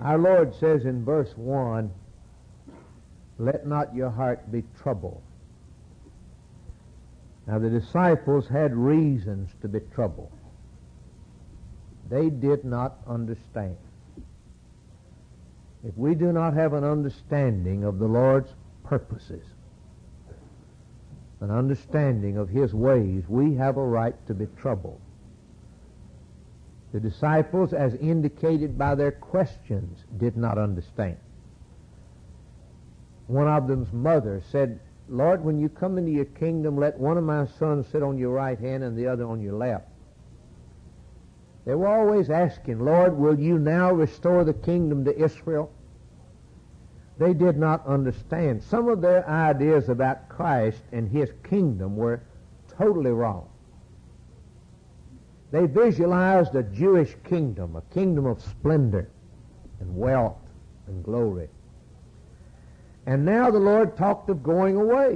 Our Lord says in verse 1, let not your heart be troubled. Now the disciples had reasons to be troubled. They did not understand. If we do not have an understanding of the Lord's purposes, an understanding of His ways, we have a right to be troubled. The disciples, as indicated by their questions, did not understand. One of them's mother said, Lord, when you come into your kingdom, let one of my sons sit on your right hand and the other on your left. They were always asking, Lord, will you now restore the kingdom to Israel? They did not understand. Some of their ideas about Christ and His kingdom were totally wrong. They visualized a Jewish kingdom, a kingdom of splendor and wealth and glory. And now the Lord talked of going away,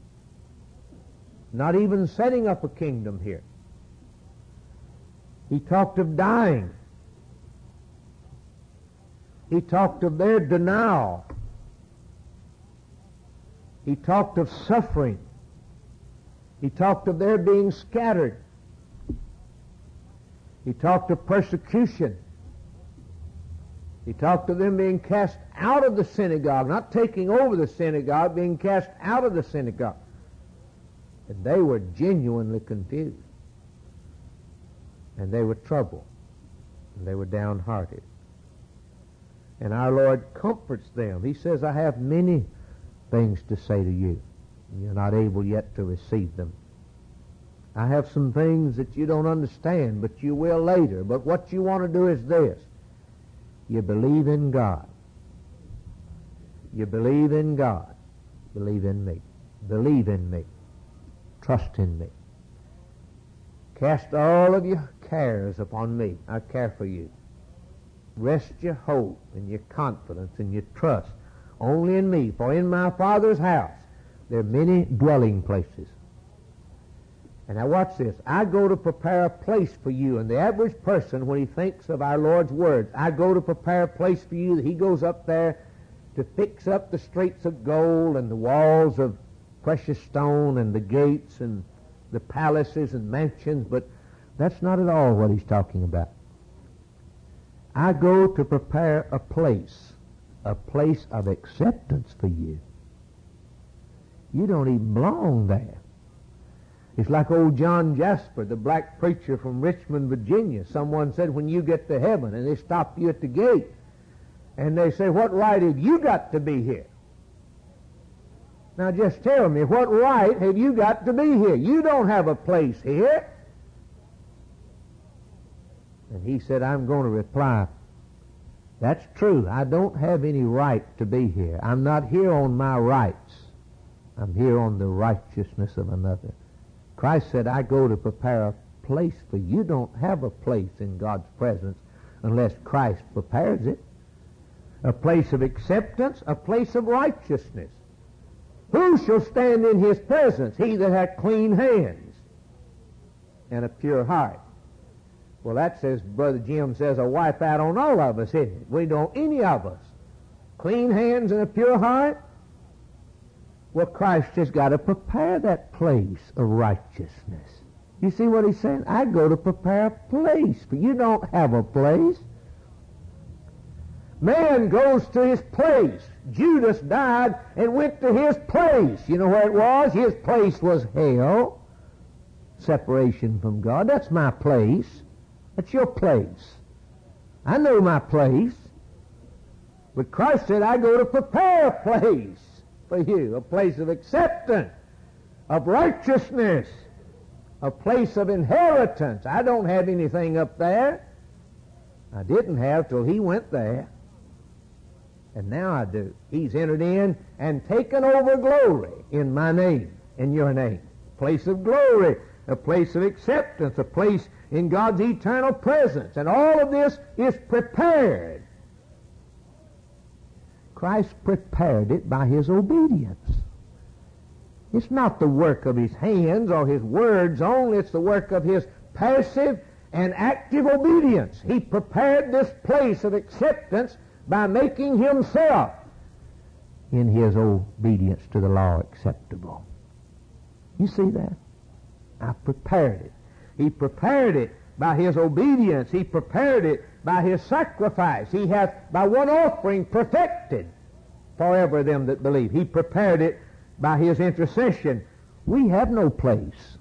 not even setting up a kingdom here. He talked of dying. He talked of their denial. He talked of suffering. He talked of their being scattered. He talked of persecution. He talked of them being cast out of the synagogue, not taking over the synagogue, being cast out of the synagogue. And they were genuinely confused. And they were troubled. And they were downhearted. And our Lord comforts them. He says, I have many things to say to you. And you're not able yet to receive them. I have some things that you don't understand, but you will later. But what you want to do is this. You believe in God. You believe in God. Believe in me. Believe in me. Trust in me. Cast all of your cares upon me. I care for you. Rest your hope and your confidence and your trust only in me. For in my Father's house there are many dwelling places. And now watch this. I go to prepare a place for you. And the average person, when he thinks of our Lord's words, I go to prepare a place for you, he goes up there to fix up the streets of gold and the walls of precious stone and the gates and the palaces and mansions. But that's not at all what he's talking about. I go to prepare a place of acceptance for you. You don't even belong there. It's like old John Jasper, the black preacher from Richmond, Virginia. Someone said, when you get to heaven, and they stop you at the gate, and they say, what right have you got to be here? Now just tell me, what right have you got to be here? You don't have a place here. And he said, I'm going to reply, that's true. I don't have any right to be here. I'm not here on my rights. I'm here on the righteousness of another. Christ said, I go to prepare a place for you. You don't have a place in God's presence unless Christ prepares it. A place of acceptance, a place of righteousness. Who shall stand in His presence? He that hath clean hands and a pure heart. Well, that says, Brother Jim says, a wipe out on all of us, isn't it? We don't, any of us. Clean hands and a pure heart? Well, Christ has got to prepare that place of righteousness. You see what he's saying? I go to prepare a place, but you don't have a place. Man goes to his place. Judas died and went to his place. You know where it was? His place was hell. Separation from God. That's my place. That's your place. I know my place. But Christ said, I go to prepare a place for you, a place of acceptance, of righteousness, a place of inheritance. I don't have anything up there. I didn't have till He went there. And now I do. He's entered in and taken over glory in my name, in your name. A place of glory, a place of acceptance, a place in God's eternal presence. And all of this is prepared. Christ prepared it by His obedience. It's not the work of His hands or His words only. It's the work of His passive and active obedience. He prepared this place of acceptance by making himself in his obedience to the law acceptable. You see that? I prepared it. He prepared it by his obedience. He prepared it by his sacrifice. He hath by one offering perfected forever them that believe. He prepared it by his intercession. We have no place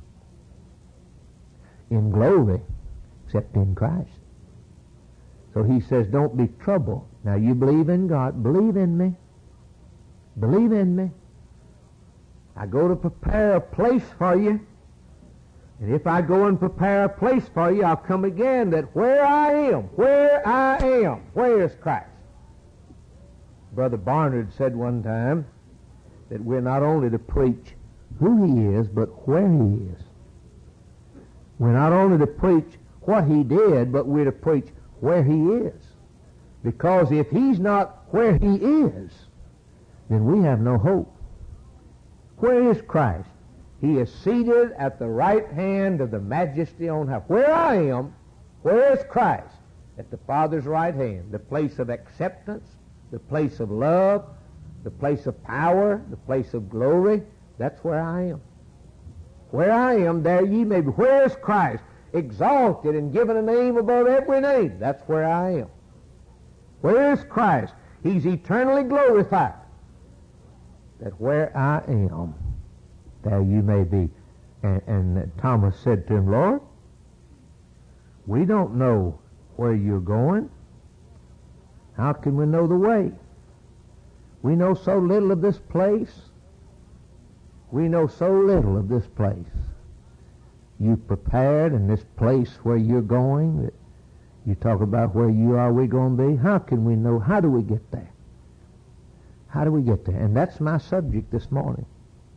in glory except in Christ. So he says, don't be troubled. Now you believe in God. Believe in me. Believe in me. I go to prepare a place for you. And if I go and prepare a place for you, I'll come again, that where I am, where is Christ? Brother Barnard said one time that we're not only to preach who he is, but where he is. We're not only to preach what he did, but we're to preach where he is. Because if he's not where he is, then we have no hope. Where is Christ? He is seated at the right hand of the Majesty on high. Where I am, where is Christ? At the Father's right hand, the place of acceptance, the place of love, the place of power, the place of glory. That's where I am. Where I am, there ye may be. Where is Christ? Exalted and given a name above every name. That's where I am. Where is Christ? He's eternally glorified. That where I am, there you may be. And Thomas said to him, Lord, we don't know where you're going. How can we know the way? We know so little of this place. We know so little of this place. You prepared in this place where you're going, that you talk about where you are, we're going to be. How can we know? How do we get there? How do we get there? And that's my subject this morning.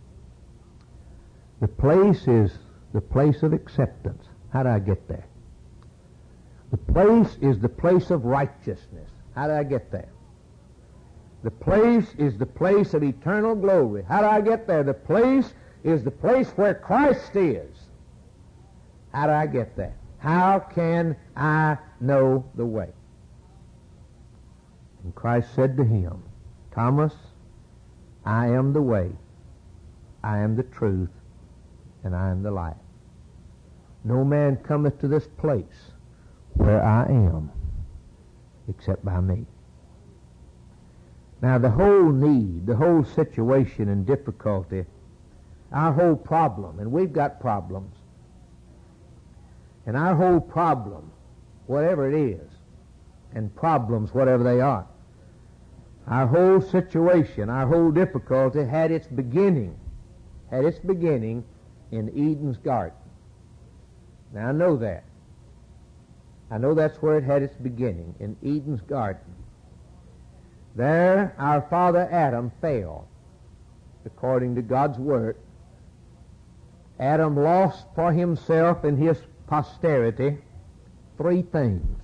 The place is the place of acceptance. How do I get there? The place is the place of righteousness. How do I get there? The place is the place of eternal glory. How do I get there? The place is the place where Christ is. How do I get there? How can I know the way? And Christ said to him, Thomas, I am the way, I am the truth, and I am the life. No man cometh to this place where I am except by me. Now the whole need, the whole situation and difficulty, our whole problem, and we've got problems, and our whole problem, whatever it is, and problems, whatever they are, our whole situation, our whole difficulty had its beginning in Eden's garden. Now I know that. I know that's where it had its beginning, in Eden's garden. There our father Adam fell, according to God's word. Adam lost for himself and his posterity three things.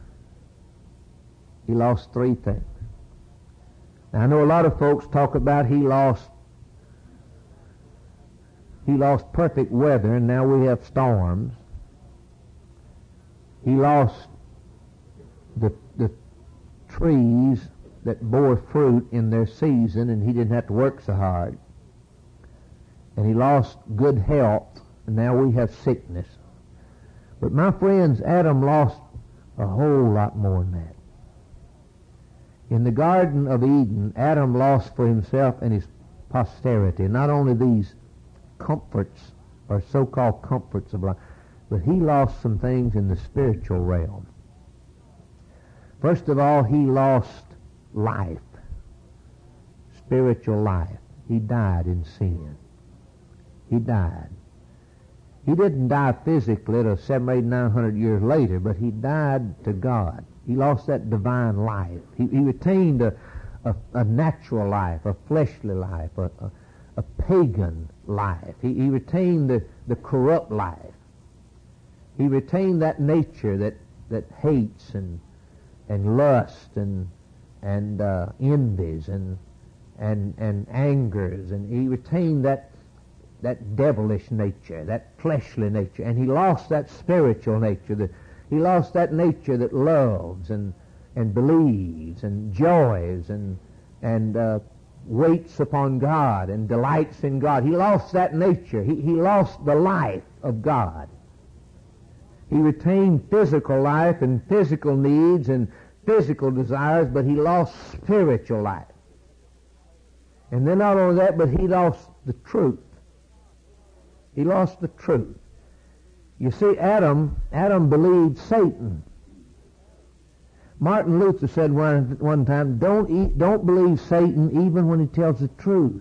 He lost three things. Now, I know a lot of folks talk about he lost perfect weather, and now we have storms. He lost the trees that bore fruit in their season, and he didn't have to work so hard. And he lost good health, and now we have sickness. But my friends, Adam lost a whole lot more than that. In the Garden of Eden, Adam lost for himself and his posterity not only these comforts, or so-called comforts of life, but he lost some things in the spiritual realm. First of all, he lost life, spiritual life. He died in sin. He died. He didn't die physically till 700, 800, 900 years later, but he died to God. He lost that divine life. He retained a natural life, a fleshly life, a pagan life. He retained the corrupt life. He retained that nature that hates and lusts and envies and angers, and he retained that devilish nature, that fleshly nature, and he lost that spiritual nature. He lost that nature that loves and and believes and joys and waits upon God and delights in God. He lost that nature. He lost the life of God. He retained physical life and physical needs and physical desires, but he lost spiritual life. And then not only that, but he lost the truth. He lost the truth. You see, Adam believed Satan. Martin Luther said one time, don't believe Satan even when he tells the truth.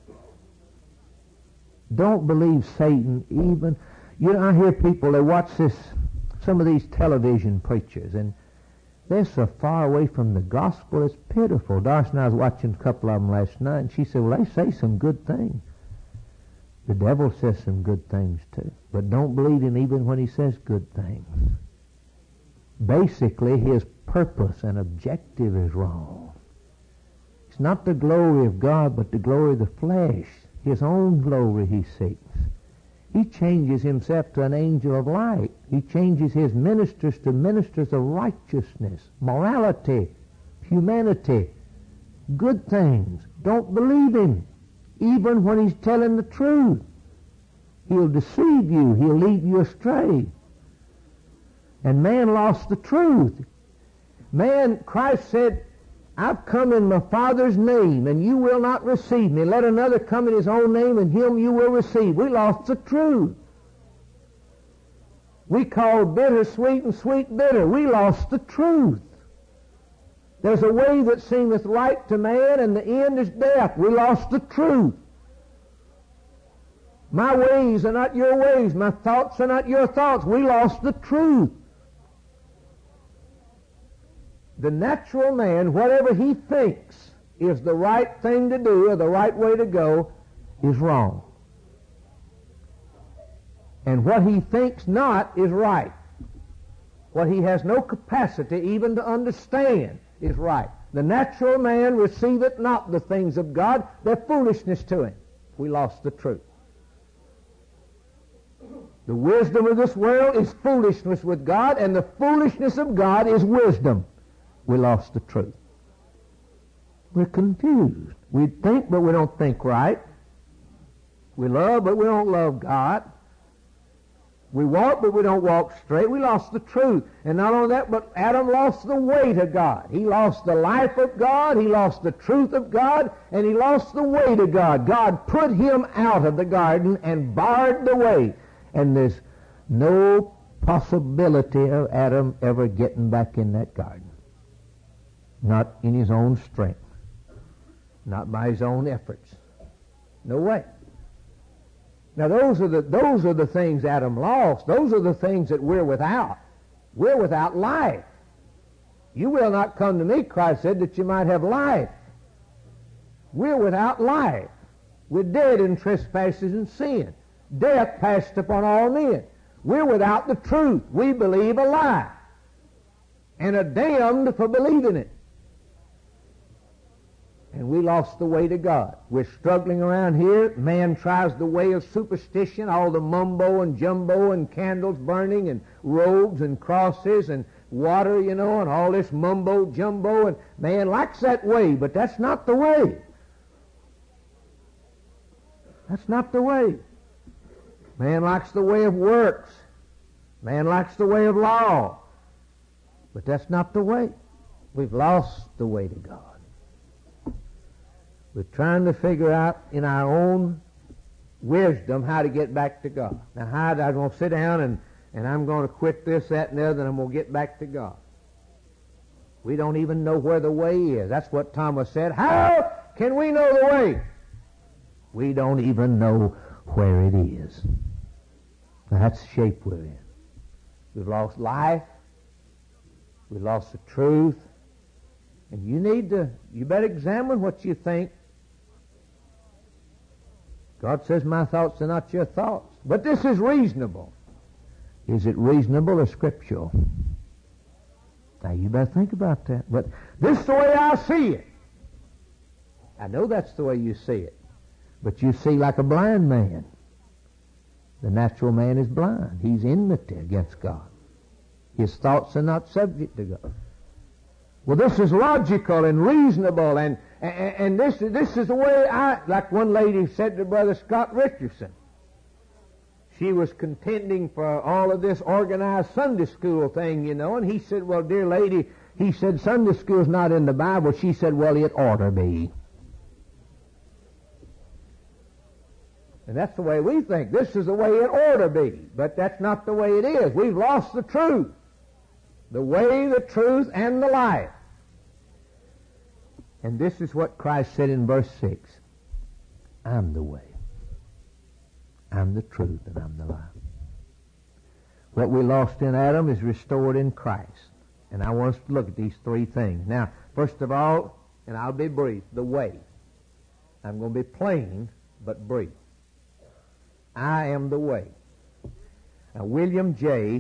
Don't believe Satan even. You know, I hear people, they watch some of these television preachers, and they're so far away from the gospel, it's pitiful. Darcy and I was watching a couple of them last night, and she said, well, they say some good things. The devil says some good things too, but don't believe him even when he says good things. Basically, his purpose and objective is wrong. It's not the glory of God, but the glory of the flesh. His own glory he seeks. He changes himself to an angel of light. He changes his ministers to ministers of righteousness, morality, humanity, good things. Don't believe him, even when he's telling the truth. He'll deceive you. He'll lead you astray. And man lost the truth. Man, Christ said, I've come in my Father's name, and you will not receive me. Let another come in his own name, and him you will receive. We lost the truth. We called bitter sweet and sweet bitter. We lost the truth. There's a way that seemeth right to man, and the end is death. We lost the truth. My ways are not your ways. My thoughts are not your thoughts. We lost the truth. The natural man, whatever he thinks is the right thing to do or the right way to go, is wrong. And what he thinks not is right. What he has no capacity even to understand is right. The natural man receiveth not the things of God. They're foolishness to him. We lost the truth. The wisdom of this world is foolishness with God, and the foolishness of God is wisdom. We lost the truth. We're confused. We think, but we don't think right. We love, but we don't love God. We walk, but we don't walk straight. We lost the truth. And not only that, but Adam lost the way to God. He lost the life of God. He lost the truth of God. And he lost the way to God. God put him out of the garden and barred the way. And there's no possibility of Adam ever getting back in that garden. Not in his own strength. Not by his own efforts. No way. Now those are the things Adam lost. Those are the things that we're without. We're without life. You will not come to me, Christ said, that you might have life. We're without life. We're dead in trespasses and sin. Death passed upon all men. We're without the truth. We believe a lie. And are damned for believing it. And we lost the way to God. We're struggling around here. Man tries the way of superstition, all the mumbo and jumbo and candles burning and robes and crosses and water, and all this mumbo jumbo. And man likes that way, but that's not the way. That's not the way. Man likes the way of works. Man likes the way of law. But that's not the way. We've lost the way to God. We're trying to figure out in our own wisdom how to get back to God. Now, I'm going to sit down and I'm going to quit this, that, and the other, and I'm going to get back to God. We don't even know where the way is. That's what Thomas said. How can we know the way? We don't even know where it is. Now, that's the shape we're in. We've lost life. We've lost the truth. And you better examine what you think. God says, my thoughts are not your thoughts. But this is reasonable. Is it reasonable or scriptural? Now, you better think about that. But this is the way I see it. I know that's the way you see it. But you see like a blind man. The natural man is blind. He's enmity against God. His thoughts are not subject to God. Well, this is logical and reasonable, and this is the way like one lady said to Brother Scott Richardson. She was contending for all of this organized Sunday school thing, and he said, well, dear lady, he said, Sunday school's not in the Bible. She said, well, it ought to be. And that's the way we think. This is the way it ought to be. But that's not the way it is. We've lost the truth. The way, the truth, and the life. And this is what Christ said in verse 6. I'm the way. I'm the truth, and I'm the life. What we lost in Adam is restored in Christ. And I want us to look at these three things. Now, first of all, and I'll be brief, the way. I'm going to be plain, but brief. I am the way. Now, William J.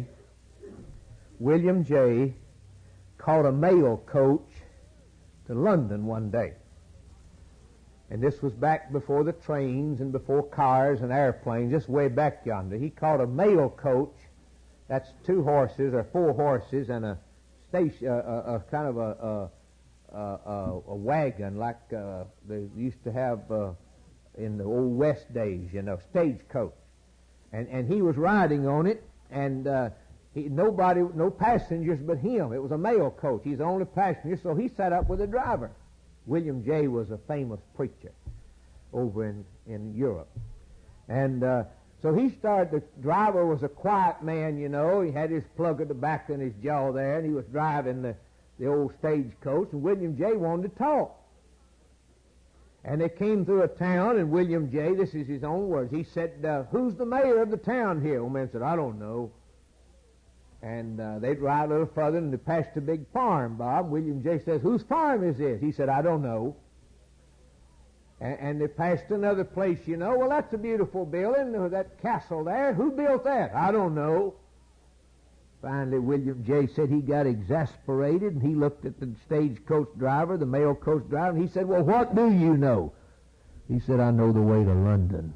caught a mail coach to London one day. And this was back before the trains and before cars and airplanes, just way back yonder. He caught a mail coach. That's 2 horses or 4 horses and a station, a kind of a wagon like they used to have in the old West days, stagecoach. And he was riding on it, and no passengers but him. It was a mail coach. He's the only passenger, so he sat up with the driver. William J. was a famous preacher over in Europe. And so he started, the driver was a quiet man, He had his plug of tobacco in his jaw there, and he was driving the old stagecoach, and William J. wanted to talk. And they came through a town, and William J., this is his own words, he said, who's the mayor of the town here? Old man said, I don't know. And they'd ride a little further, and they passed a big farm, Bob. William J. says, whose farm is this? He said, I don't know. And they passed another place, Well, that's a beautiful building, that castle there. Who built that? I don't know. Finally, William J. said he got exasperated, and he looked at the stagecoach driver, the mail coach driver, and he said, well, what do you know? He said, I know the way to London.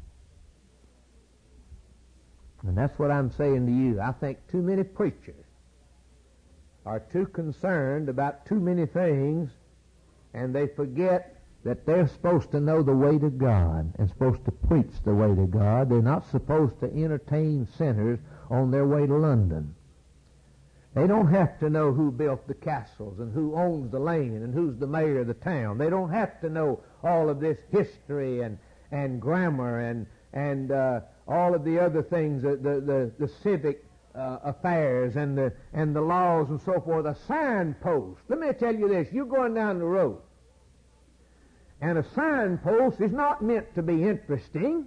And that's what I'm saying to you. I think too many preachers are too concerned about too many things, and they forget that they're supposed to know the way to God and supposed to preach the way to God. They're not supposed to entertain sinners on their way to London. They don't have to know who built the castles and who owns the land and who's the mayor of the town. They don't have to know all of this history and grammar and all of the other things, the civic affairs and the laws and so forth. A signpost. Let me tell you this. You're going down the road, and a signpost is not meant to be interesting.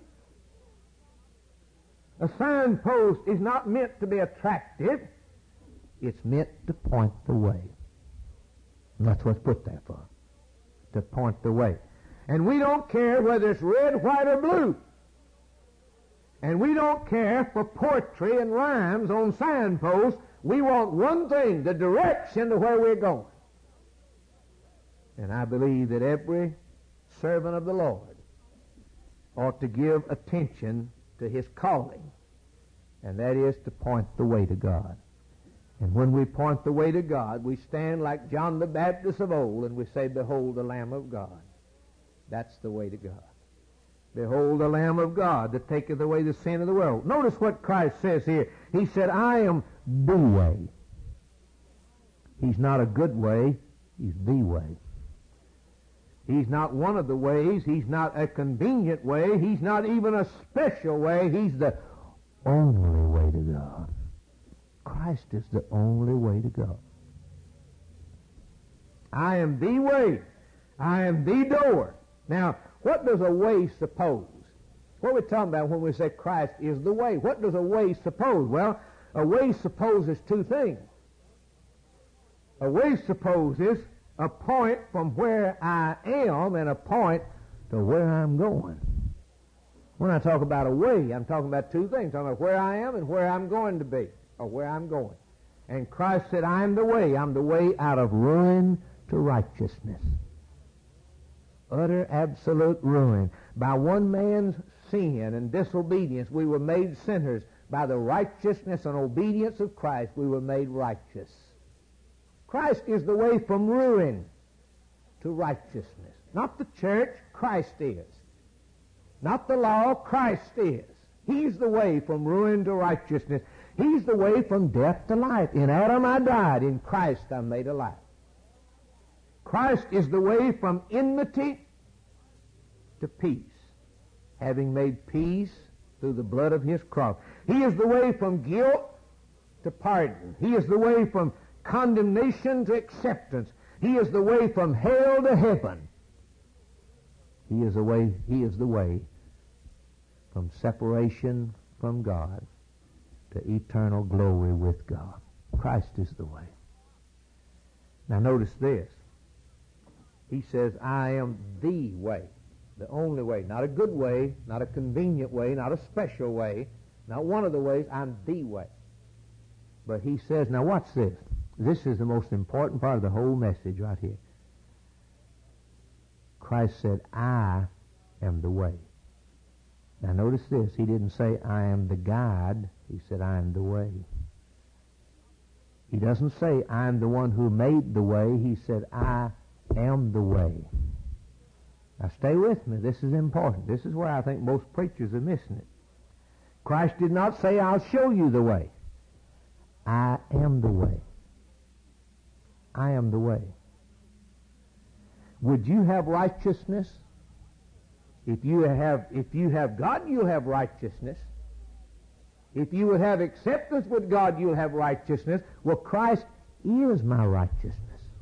A signpost is not meant to be attractive. It's meant to point the way. And that's what it's put there for, to point the way. And we don't care whether it's red, white, or blue. And we don't care for poetry and rhymes on signposts. We want one thing, the direction to where we're going. And I believe that every servant of the Lord ought to give attention to his calling, and that is to point the way to God. And when we point the way to God, we stand like John the Baptist of old, and we say, behold the Lamb of God. That's the way to God. Behold the Lamb of God that taketh away the sin of the world. Notice what Christ says here. He said, I am the way. He's not a good way. He's the way. He's not one of the ways. He's not a convenient way. He's not even a special way. He's the only way to God. Christ is the only way to God. I am the way. I am the door. Now, what does a way suppose? What are we talking about when we say Christ is the way? What does a way suppose? Well, a way supposes two things. A way supposes a point from where I am and a point to where I'm going. When I talk about a way, I'm talking about two things. I'm talking about where I am and where I'm going to be, or where I'm going. And Christ said, I am the way. I'm the way out of ruin to righteousness. Utter, absolute ruin. By one man's sin and disobedience, we were made sinners. By the righteousness and obedience of Christ, we were made righteous. Christ is the way from ruin to righteousness. Not the church, Christ is. Not the law, Christ is. He's the way from ruin to righteousness. He's the way from death to life. In Adam I died, in Christ I'm made alive. Christ is the way from enmity to peace, having made peace through the blood of his cross. He is the way from guilt to pardon. He is the way from condemnation to acceptance. He is the way from hell to heaven. He is the way from separation from God to eternal glory with God. Christ is the way. Now notice this. He says, I am the way, the only way. Not a good way, not a convenient way, not a special way, not one of the ways. I'm the way. But he says, now watch this. This is the most important part of the whole message right here. Christ said, I am the way. Now notice this. He didn't say, I am the guide. He said, I am the way. He doesn't say, I am the one who made the way. He said, I am the way. Now stay with me. This is important. This is where I think most preachers are missing it. Christ did not say, I'll show you the way. I am the way. I am the way. Would you have righteousness? If you have God, you'll have righteousness. If you would have acceptance with God, you'll have righteousness. Well, Christ is my righteousness.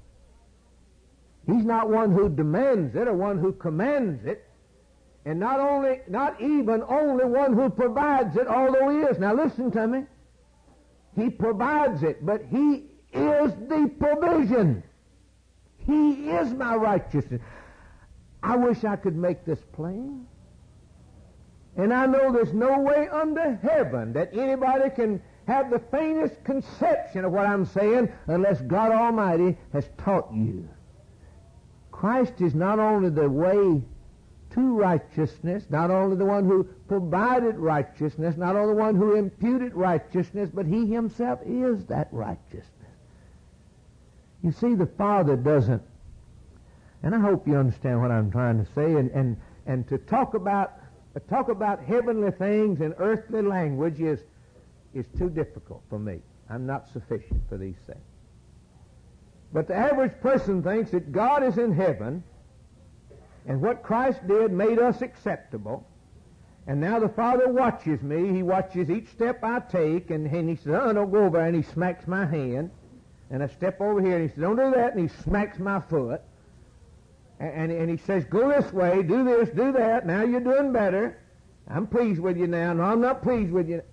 He's not one who demands it or one who commands it, and not even only one who provides it, although he is. Now listen to me. He provides it, but he is the provision. He is my righteousness. I wish I could make this plain. And I know there's no way under heaven that anybody can have the faintest conception of what I'm saying unless God Almighty has taught you. Christ is not only the way to righteousness, not only the one who provided righteousness, not only the one who imputed righteousness, but he himself is that righteousness. You see, the Father doesn't, and I hope you understand what I'm trying to say, and to talk about heavenly things in earthly language is too difficult for me. I'm not sufficient for these things. But the average person thinks that God is in heaven, and what Christ did made us acceptable, and now the Father watches me. He watches each step I take, and he says, don't go over there, and he smacks my hand. And I step over here, and he says, don't do that, and he smacks my foot. And he says, go this way, do this, do that, now you're doing better. I'm pleased with you now. No, I'm not pleased with you.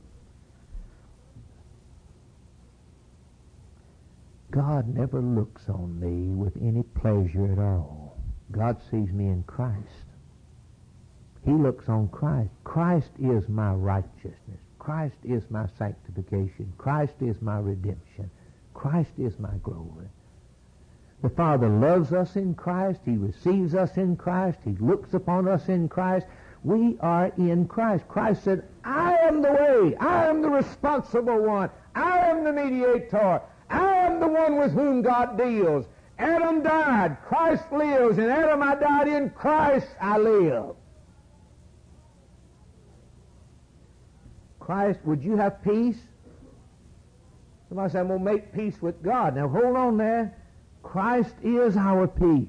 God never looks on me with any pleasure at all. God sees me in Christ. He looks on Christ. Christ is my righteousness. Christ is my sanctification. Christ is my redemption. Christ is my glory. The Father loves us in Christ. He receives us in Christ. He looks upon us in Christ. We are in Christ. Christ said, I am the way. I am the responsible one. I am the mediator. I am the one with whom God deals. Adam died. Christ lives. In Adam I died. In Christ I live. Christ, would you have peace? Somebody said, I'm going to make peace with God. Now hold on there. Christ is our peace.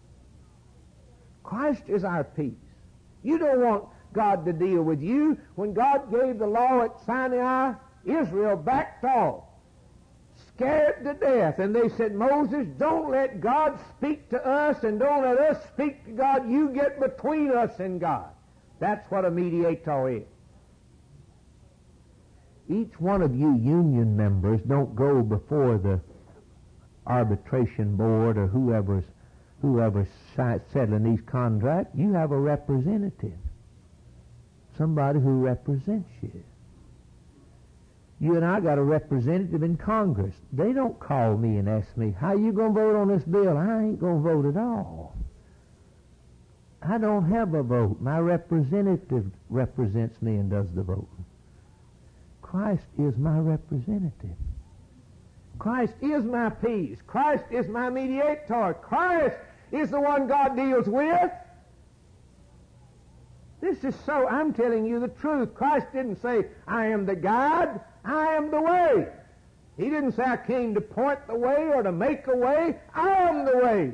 Christ is our peace. You don't want God to deal with you. When God gave the law at Sinai, Israel backed off, scared to death. And they said, Moses, don't let God speak to us and don't let us speak to God. You get between us and God. That's what a mediator is. Each one of you union members don't go before the arbitration board or whoever's settling these contracts. You have a representative, somebody who represents you. You and I got a representative in Congress. They don't call me and ask me, how you going to vote on this bill? I ain't going to vote at all. I don't have a vote. My representative represents me and does the voting. Christ is my representative. Christ is my peace. Christ is my mediator. Christ is the one God deals with. This is so, I'm telling you the truth. Christ didn't say, I am the guide, I am the way. He didn't say, I came to point the way or to make a way. I am the way.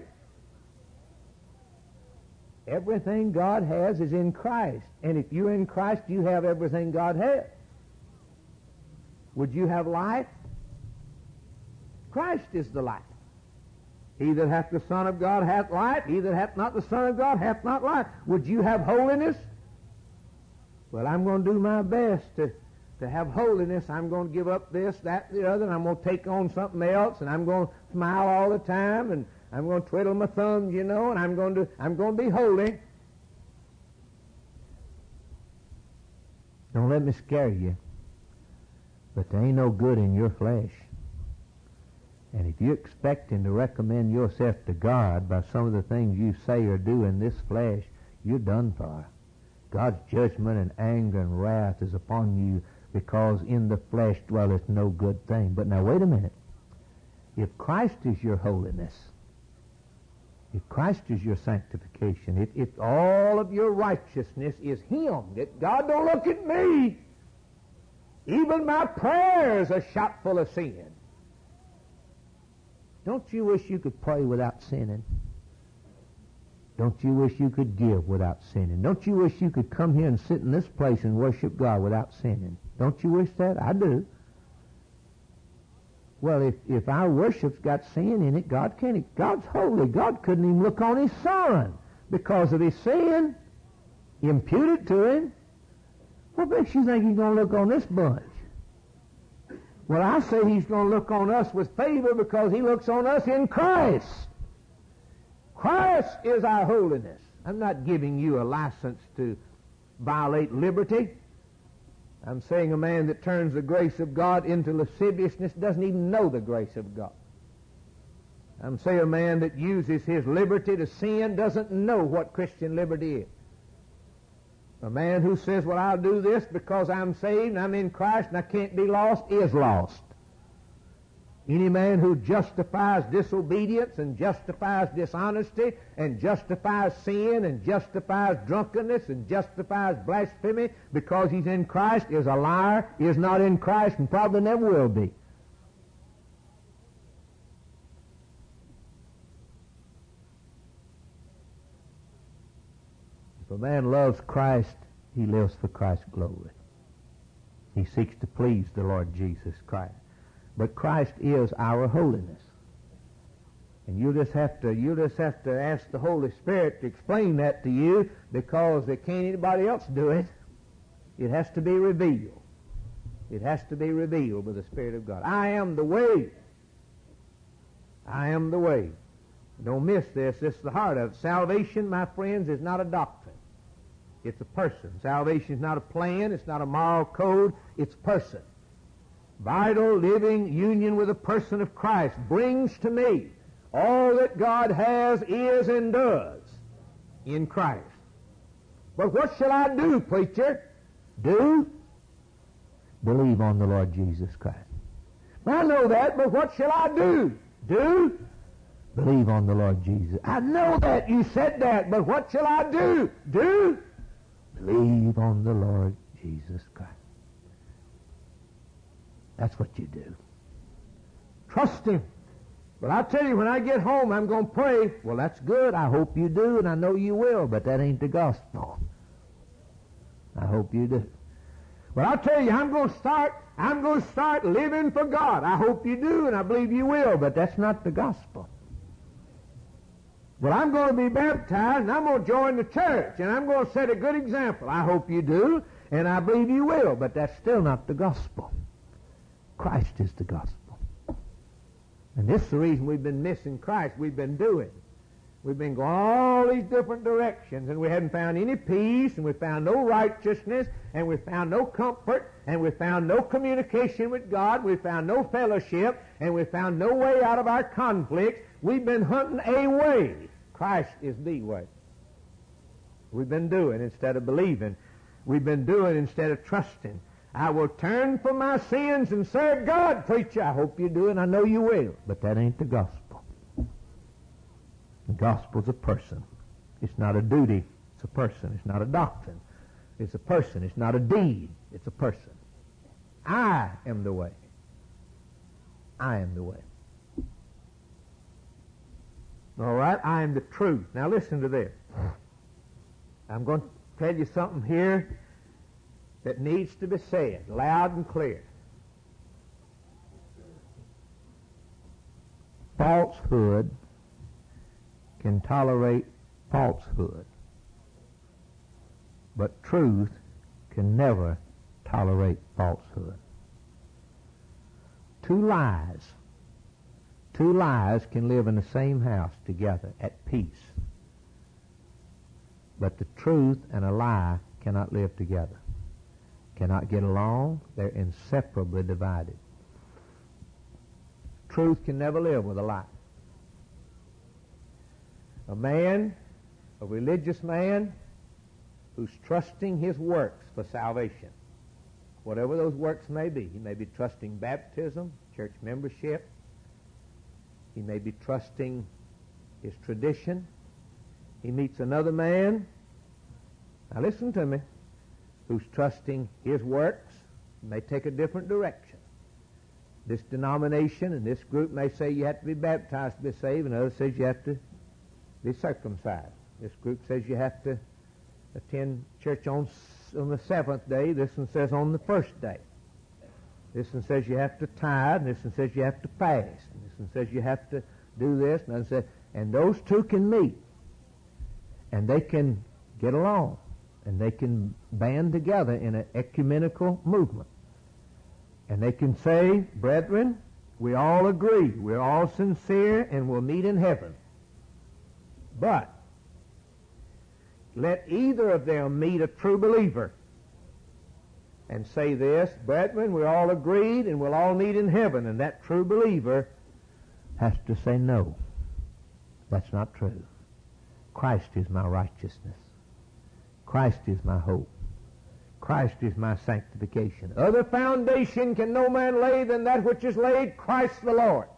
Everything God has is in Christ. And if you're in Christ, you have everything God has. Would you have life? Christ is the life. He that hath the Son of God hath life. He that hath not the Son of God hath not life. Would you have holiness? Well, I'm going to do my best to have holiness. I'm going to give up this, that, the other, and I'm going to take on something else, and I'm going to smile all the time, and I'm going to twiddle my thumbs, you know, and I'm going to be holy. Don't let me scare you, but there ain't no good in your flesh. And if you're expecting to recommend yourself to God by some of the things you say or do in this flesh, you're done for. God's judgment and anger and wrath is upon you, because in the flesh dwelleth no good thing. But now wait a minute. If Christ is your holiness, if Christ is your sanctification, if all of your righteousness is Him, that God don't look at me, even my prayers are shot full of sin. Don't you wish you could pray without sinning? Don't you wish you could give without sinning? Don't you wish you could come here and sit in this place and worship God without sinning? Don't you wish that? I do. Well, if our worship's got sin in it, God can't. God's holy. God couldn't even look on His Son because of His sin imputed to Him. What makes you think He's going to look on this bunch? Well, I say He's going to look on us with favor because He looks on us in Christ. Christ is our holiness. I'm not giving you a license to violate liberty. I'm saying a man that turns the grace of God into lasciviousness doesn't even know the grace of God. I'm saying a man that uses his liberty to sin doesn't know what Christian liberty is. A man who says, well, I'll do this because I'm saved and I'm in Christ and I can't be lost, is lost. Any man who justifies disobedience and justifies dishonesty and justifies sin and justifies drunkenness and justifies blasphemy because he's in Christ is a liar, is not in Christ, and probably never will be. If a man loves Christ, he lives for Christ's glory. He seeks to please the Lord Jesus Christ. But Christ is our holiness. And you'll just have to ask the Holy Spirit to explain that to you, because there can't anybody else do it. It has to be revealed. It has to be revealed by the Spirit of God. I am the way. I am the way. Don't miss this. This is the heart of it. Salvation, my friends, is not a doctrine. It's a person. Salvation is not a plan. It's not a moral code. It's a person. Vital, living union with the person of Christ brings to me all that God has, is, and does in Christ. But what shall I do, preacher? Do? Believe on the Lord Jesus Christ. Well, I know that, but what shall I do? Do? Believe on the Lord Jesus. I know that, you said that, but what shall I do? Do? Believe on the Lord Jesus Christ. That's what you do. Trust Him. But I'll tell you, when I get home, I'm going to pray. Well, that's good. I hope you do, and I know you will, but that ain't the gospel. I hope you do. But I'll tell you, I'm going to start living for God. I hope you do, and I believe you will, but that's not the gospel. Well, I'm going to be baptized, and I'm going to join the church, and I'm going to set a good example. I hope you do, and I believe you will, but that's still not the gospel. Christ is the gospel. And this is the reason we've been missing Christ. We've been going all these different directions, and we haven't found any peace, and we found no righteousness, and we found no comfort, and we found no communication with God, we found no fellowship, and we found no way out of our conflicts. We've been hunting a way. Christ is the way. We've been doing instead of believing. We've been doing instead of trusting. I will turn from my sins and serve God, preacher. I hope you do, and I know you will. But that ain't the gospel. The gospel's a person. It's not a duty. It's a person. It's not a doctrine. It's a person. It's not a deed. It's a person. I am the way. I am the way. All right? I am the truth. Now listen to this. I'm going to tell you something here that needs to be said loud and clear. Falsehood can tolerate falsehood, but truth can never tolerate falsehood. Two lies can live in the same house together at peace, but the truth and a lie cannot live together, cannot get along. They're inseparably divided. Truth can never live with a lie. A man, a religious man, who's trusting his works for salvation, whatever those works may be. He may be trusting baptism, church membership. He may be trusting his tradition. He meets another man, now listen to me, who's trusting his works. He may take a different direction. This denomination and this group may say you have to be baptized to be saved, and others says you have to be circumcised. This group says you have to attend church on the seventh day. This one says on the first day. This one says you have to tithe, and this one says you have to fast, and this one says you have to do this, and another says, and those two can meet, and they can get along, and they can band together in an ecumenical movement. And they can say, brethren, we all agree, we're all sincere, and we'll meet in heaven. But let either of them meet a true believer and say this, brethren, we're all agreed, and we'll all meet in heaven. And that true believer has to say, no, that's not true. Christ is my righteousness. Christ is my hope. Christ is my sanctification. Other foundation can no man lay than that which is laid, Christ the Lord.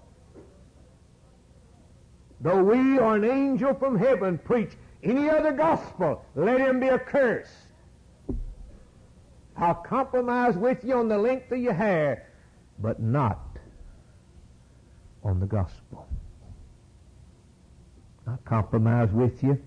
Though we or an angel from heaven preach any other gospel, let him be accursed. I'll compromise with you on the length of your hair, but not on the gospel. I'll compromise with you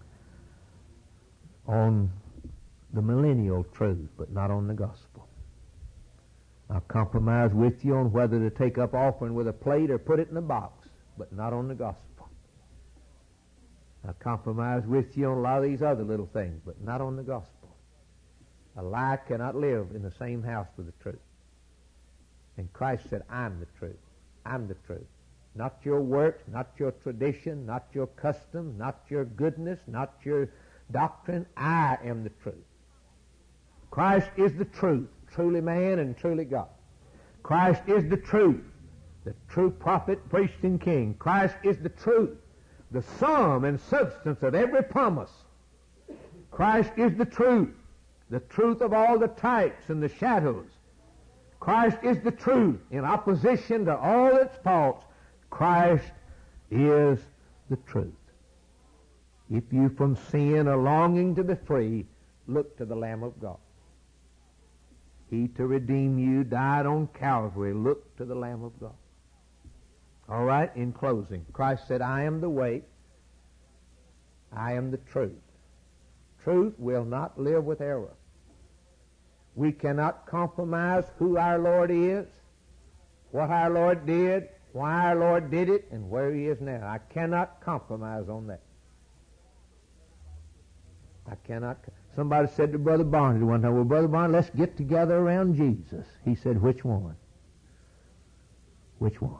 on the millennial truth, but not on the gospel. I'll compromise with you on whether to take up offering with a plate or put it in a box, but not on the gospel. I'll compromise with you on a lot of these other little things, but not on the gospel. A lie cannot live in the same house with the truth. And Christ said, I'm the truth. I'm the truth. Not your works, not your tradition, not your custom, not your goodness, not your doctrine. I am the truth. Christ is the truth, truly man and truly God. Christ is the truth, the true prophet, priest, and king. Christ is the truth, the sum and substance of every promise. Christ is the truth of all the types and the shadows. Christ is the truth in opposition to all its faults. Christ is the truth. If you from sin are longing to be free, look to the Lamb of God. He to redeem you died on Calvary. Look to the Lamb of God. All right, in closing, Christ said, I am the way. I am the truth. Truth will not live with error. We cannot compromise who our Lord is, what our Lord did, why our Lord did it, and where he is now. I cannot compromise on that. I cannot. Somebody said to Brother Barnes one time, well, Brother Barnes, let's get together around Jesus. He said, which one? Which one?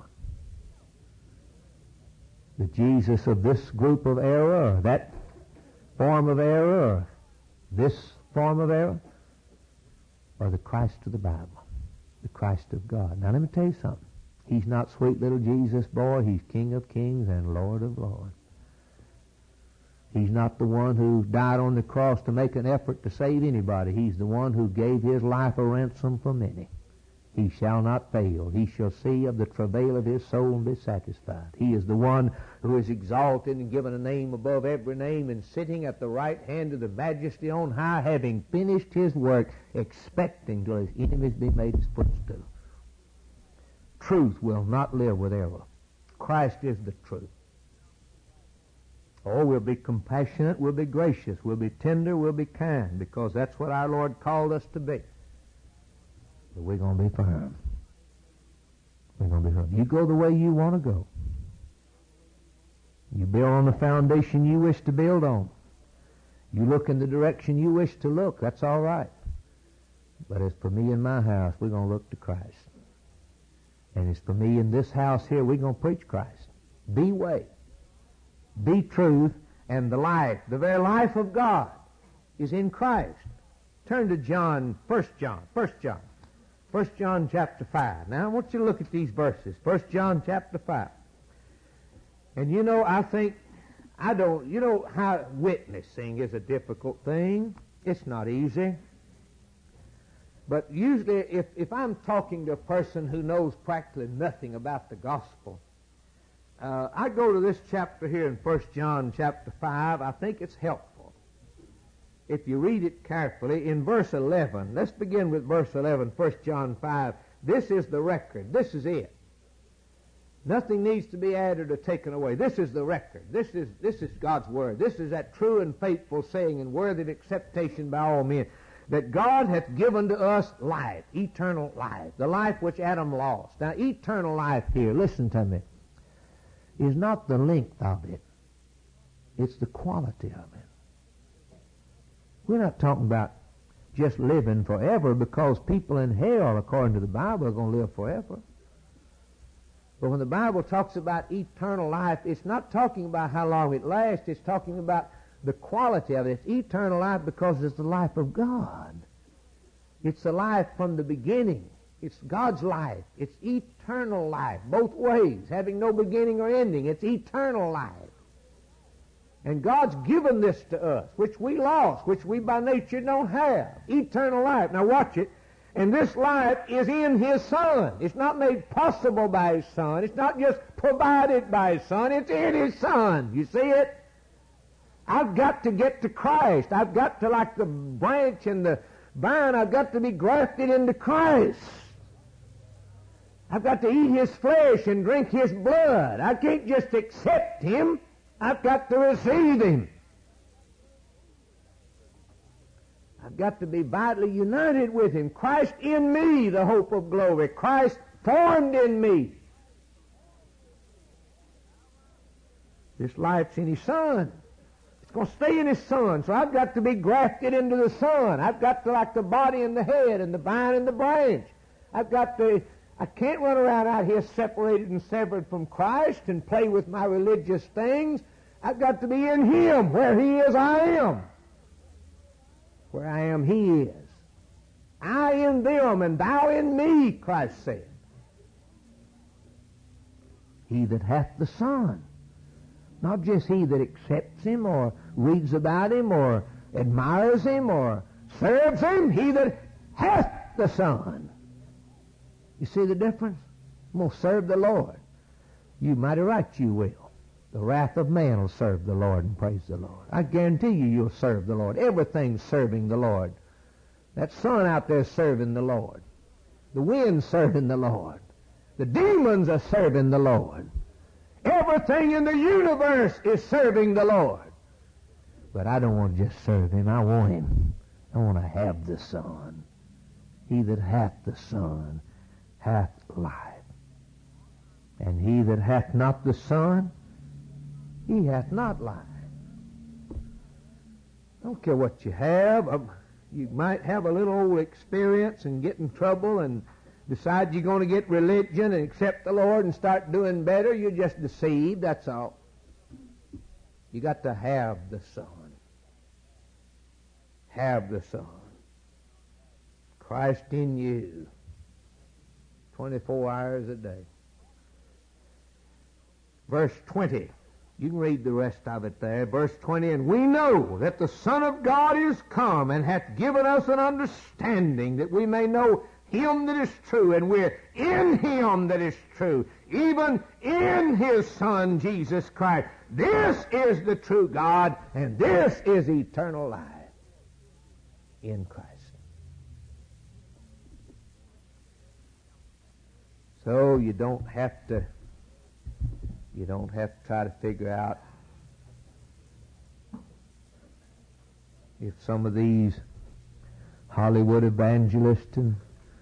The Jesus of this group of error, or that form of error, or this form of error, or the Christ of the Bible, the Christ of God? Now let me tell you something. He's not sweet little Jesus boy. He's King of kings and Lord of lords. He's not the one who died on the cross to make an effort to save anybody. He's the one who gave his life a ransom for many. He shall not fail. He shall see of the travail of his soul and be satisfied. He is the one who is exalted and given a name above every name, and sitting at the right hand of the Majesty on high, having finished his work, expecting till his enemies be made his footstool. Truth will not live with error. Christ is the truth. Oh, we'll be compassionate, we'll be gracious, we'll be tender, we'll be kind, because that's what our Lord called us to be. But we're going to be firm. We're going to be firm. You go the way you want to go. You build on the foundation you wish to build on. You look in the direction you wish to look. That's all right. But as for me and my house, we're going to look to Christ. And as for me in this house here, we're going to preach Christ. Be way. Be truth, and the life, the very life of God, is in Christ. Turn to John, 1 John chapter 5. Now I want you to look at these verses. 1 John chapter 5. And you know, you know how witnessing is a difficult thing. It's not easy. But usually if I'm talking to a person who knows practically nothing about the gospel, I go to this chapter here in 1 John chapter 5. I think it's helpful. If you read it carefully, in verse 11, let's begin with verse 11, 1 John 5. This is the record. This is it. Nothing needs to be added or taken away. This is the record. This is God's word. This is that true and faithful saying and worthy of acceptation by all men, that God hath given to us life, eternal life, the life which Adam lost. Now, eternal life here, listen to me, is not the length of it. It's the quality of it. We're not talking about just living forever, because people in hell, according to the Bible, are going to live forever. But when the Bible talks about eternal life, it's not talking about how long it lasts. It's talking about the quality of it. It's eternal life because it's the life of God. It's the life from the beginning. It's God's life. It's eternal life, both ways, having no beginning or ending. It's eternal life. And God's given this to us, which we lost, which we by nature don't have. Eternal life. Now watch it. And this life is in His Son. It's not made possible by His Son. It's not just provided by His Son. It's in His Son. You see it? I've got to get to Christ. I've got to, like the branch and the vine, I've got to be grafted into Christ. I've got to eat His flesh and drink His blood. I can't just accept Him. I've got to receive Him. I've got to be vitally united with Him. Christ in me, the hope of glory. Christ formed in me. This life's in His Son. It's going to stay in His Son. So I've got to be grafted into the Son. I've got to, like the body and the head and the vine and the branch, I can't run around out here separated and severed from Christ and play with my religious things. I've got to be in Him. Where He is, I am. Where I am, He is. I in them, and thou in me, Christ said. He that hath the Son. Not just he that accepts Him or reads about Him or admires Him or serves Him. He that hath the Son. You see the difference? I'm going to serve the Lord. You mighty right you will. The wrath of man will serve the Lord and praise the Lord. I guarantee you'll serve the Lord. Everything's serving the Lord. That sun out there serving the Lord. The wind's serving the Lord. The demons are serving the Lord. Everything in the universe is serving the Lord. But I don't want to just serve Him. I want Him. I want to have the Son. He that hath the Son hath life. And he that hath not the Son, he hath not life. I don't care what you have. You might have a little old experience and get in trouble and decide you're going to get religion and accept the Lord and start doing better. You're just deceived, that's all. You got to have the Son. Have the Son. Christ in you. 24 hours a day. Verse 20. You can read the rest of it there. Verse 20, and we know that the Son of God is come and hath given us an understanding that we may know him that is true, and we're in him that is true, even in his Son, Jesus Christ. This is the true God, and this is eternal life in Christ. So you don't have to try to figure out if some of these Hollywood evangelists and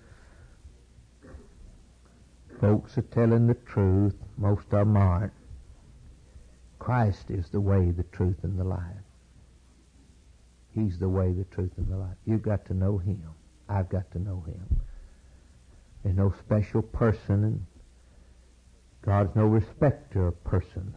folks are telling the truth. Most of them aren't. Christ is the way, the truth, and the life. He's the way, the truth, and the life. You've got to know him. I've got to know him. There's no special person, and God's no respecter of persons.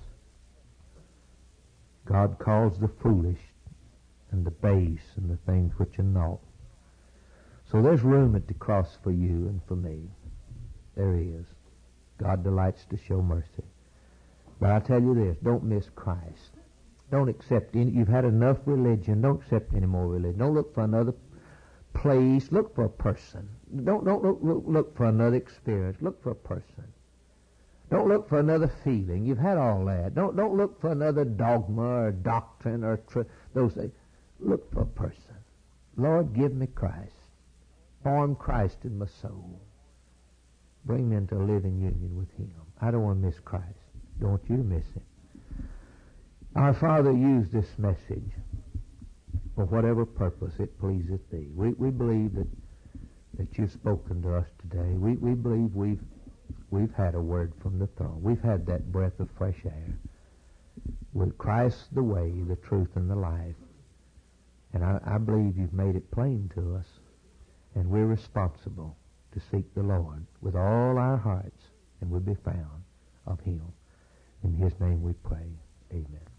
God calls the foolish and the base and the things which are naught. So there's room at the cross for you and for me. There is. God delights to show mercy. But I tell you this, don't miss Christ. Don't accept any. You've had enough religion. Don't accept any more religion. Don't look for another place. Look for a person. Don't look for another experience. Look for a person. Don't look for another feeling. You've had all that. Don't look for another dogma or doctrine or those things. Look for a person. Lord, give me Christ. Form Christ in my soul. Bring me into a living union with him. I don't want to miss Christ. Don't want you to miss him. Our Father used this message for whatever purpose it pleaseth thee. We believe that you've spoken to us today. We believe we've had a word from the throne. We've had that breath of fresh air. With Christ the way, the truth, and the life. And I believe you've made it plain to us. And we're responsible to seek the Lord with all our hearts, and we'll be found of him. In his name we pray. Amen.